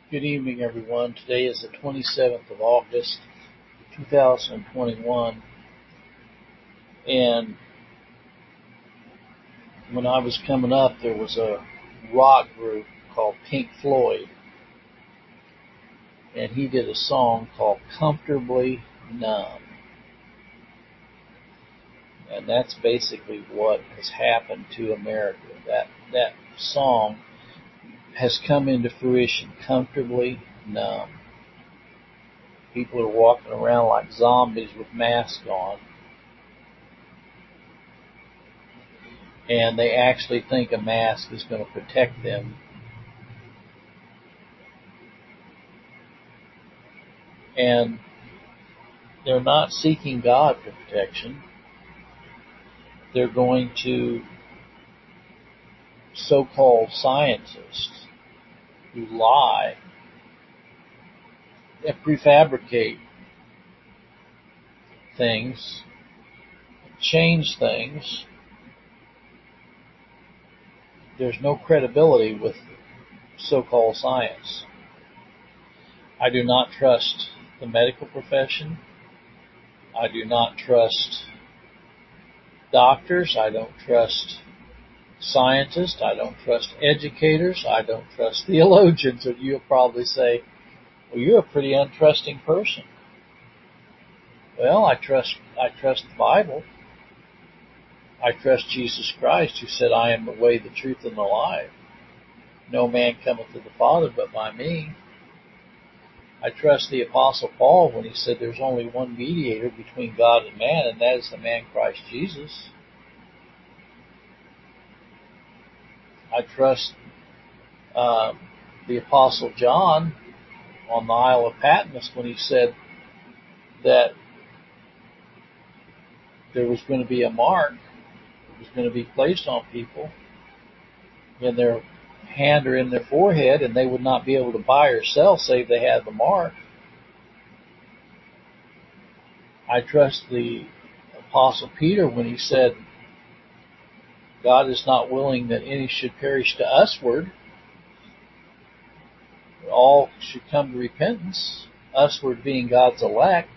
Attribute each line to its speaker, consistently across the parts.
Speaker 1: Good evening, everyone. Today is the 27th of August, 2021, and when I was coming up, there was a rock group called Pink Floyd, and he did a song called Comfortably Numb. And that's basically what has happened to America. That song has come into fruition, comfortably numb. People are walking around like zombies with masks on, and they actually think a mask is going to protect them. And they're not seeking God for protection. They're going to so-called scientists who lie and prefabricate things, change things. There's no credibility with so-called science. I do not trust the medical profession. I do not trust doctors. I don't trust scientists. I don't trust educators. I don't trust theologians. And you'll probably say, well, you're a pretty untrusting person. Well, I trust the Bible. I trust Jesus Christ, who said, I am the way, the truth, and the life. No man cometh to the Father but by me. I trust the Apostle Paul when he said there's only one mediator between God and man, and that is the man Christ Jesus. I trust the Apostle John on the Isle of Patmos when he said that there was going to be a mark that was going to be placed on people in their hand or in their forehead, and they would not be able to buy or sell save they had the mark. I trust the Apostle Peter when he said, God is not willing that any should perish to usward. All should come to repentance, usward being God's elect.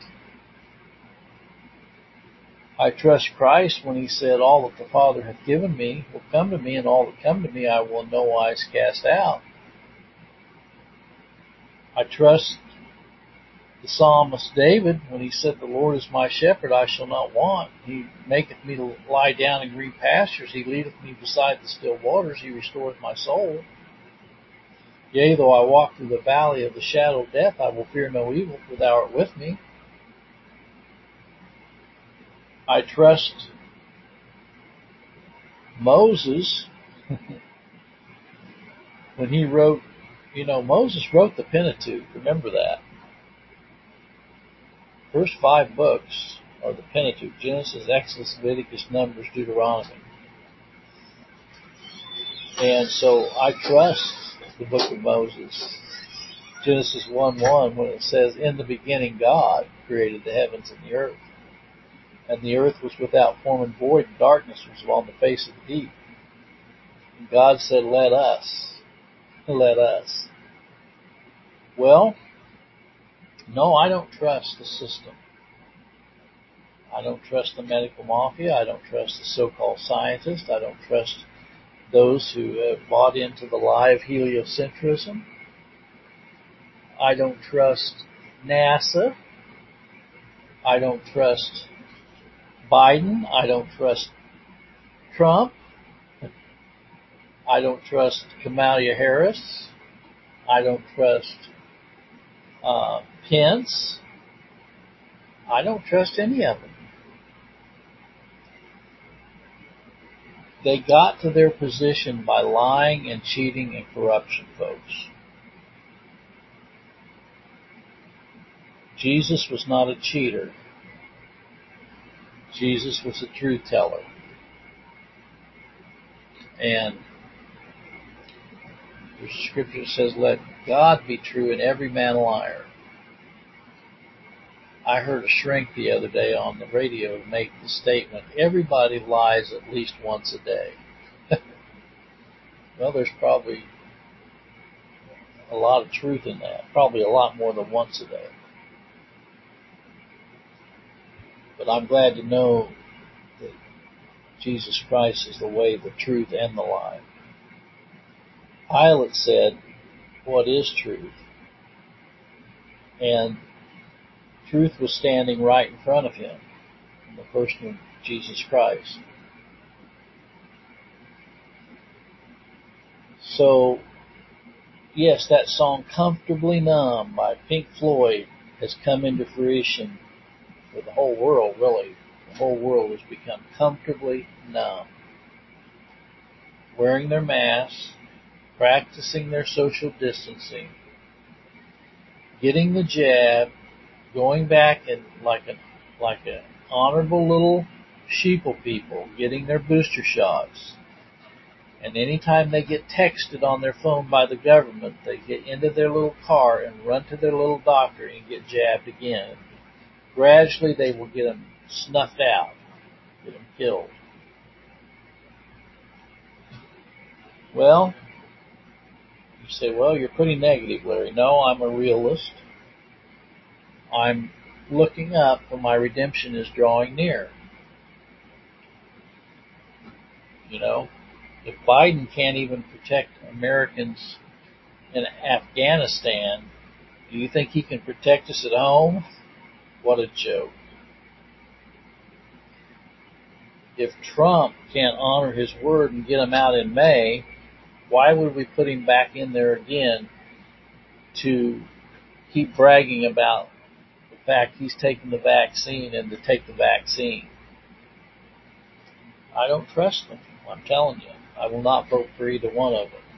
Speaker 1: I trust Christ when he said, all that the Father hath given me will come to me, and all that come to me I will in no wise cast out. I trust the psalmist David when he said, the Lord is my shepherd, I shall not want. He maketh me to lie down in green pastures. He leadeth me beside the still waters. He restoreth my soul. Yea, though I walk through the valley of the shadow of death, I will fear no evil, for thou art with me. I trust Moses when he wrote, Moses wrote the Pentateuch. Remember that. First 5 books are the Pentateuch: Genesis, Exodus, Leviticus, Numbers, Deuteronomy. And so I trust the book of Moses. Genesis 1:1, when it says, in the beginning God created the heavens and the earth. And the earth was without form and void, and darkness was upon the face of the deep. And God said, let us. Well, no, I don't trust the system. I don't trust the medical mafia. I don't trust the so-called scientists. I don't trust those who have bought into the lie of heliocentrism. I don't trust NASA. I don't trust Biden. I don't trust Trump. I don't trust Kamala Harris. I don't trust Pence. I don't trust any of them. They got to their position by lying and cheating and corruption, folks. Jesus was not a cheater. Jesus was a truth teller. And the scripture says, let God be true and every man a liar. I heard a shrink the other day on the radio make the statement, everybody lies at least once a day. Well, there's probably a lot of truth in that, probably a lot more than once a day. But I'm glad to know that Jesus Christ is the way, the truth, and the life. Pilate said, "What is truth?" And truth was standing right in front of him, in the person of Jesus Christ. So, yes, that song "Comfortably Numb" by Pink Floyd has come into fruition for the whole world, really. The whole world has become comfortably numb. Wearing their masks, practicing their social distancing, getting the jab, going back and like an honorable little sheeple people, getting their booster shots. And anytime they get texted on their phone by the government, they get into their little car and run to their little doctor and get jabbed again. Gradually, they will get them snuffed out, get them killed. Well, you say, well, you're pretty negative, Larry. No, I'm a realist. I'm looking up, for my redemption is drawing near. You know, if Biden can't even protect Americans in Afghanistan, do you think he can protect us at home? What a joke. If Trump can't honor his word and get him out in May, why would we put him back in there again to keep bragging about the fact he's taking the vaccine and to take the vaccine? I don't trust them. I'm telling you. I will not vote for either one of them.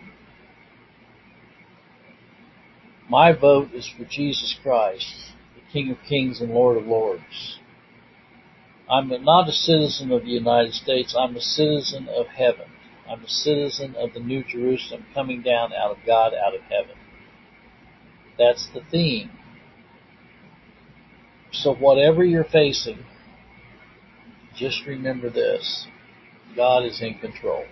Speaker 1: My vote is for Jesus Christ, the King of Kings and Lord of Lords. I'm not a citizen of the United States. I'm a citizen of heaven. I'm a citizen of the New Jerusalem coming down out of God, out of heaven. That's the theme. So whatever you're facing, just remember this. God is in control.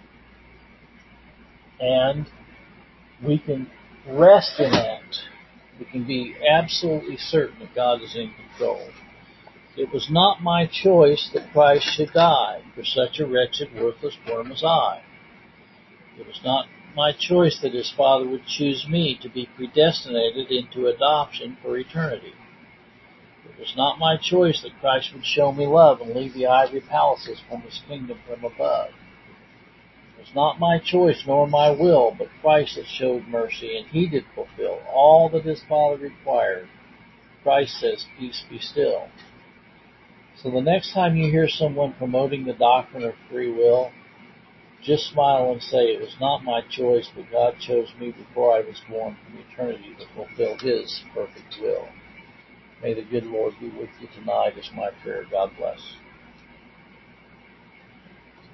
Speaker 1: And we can rest in that. We can be absolutely certain that God is in control. It was not my choice that Christ should die for such a wretched, worthless worm as I. It was not my choice that his Father would choose me to be predestinated into adoption for eternity. It was not my choice that Christ would show me love and leave the ivory palaces from his kingdom from above. It was not my choice nor my will, but Christ that showed mercy, and he did fulfill all that his Father required. Christ says, "Peace be still." So the next time you hear someone promoting the doctrine of free will, just smile and say, "It was not my choice, but God chose me before I was born from eternity to fulfill his perfect will." May the good Lord be with you tonight is my prayer. God bless.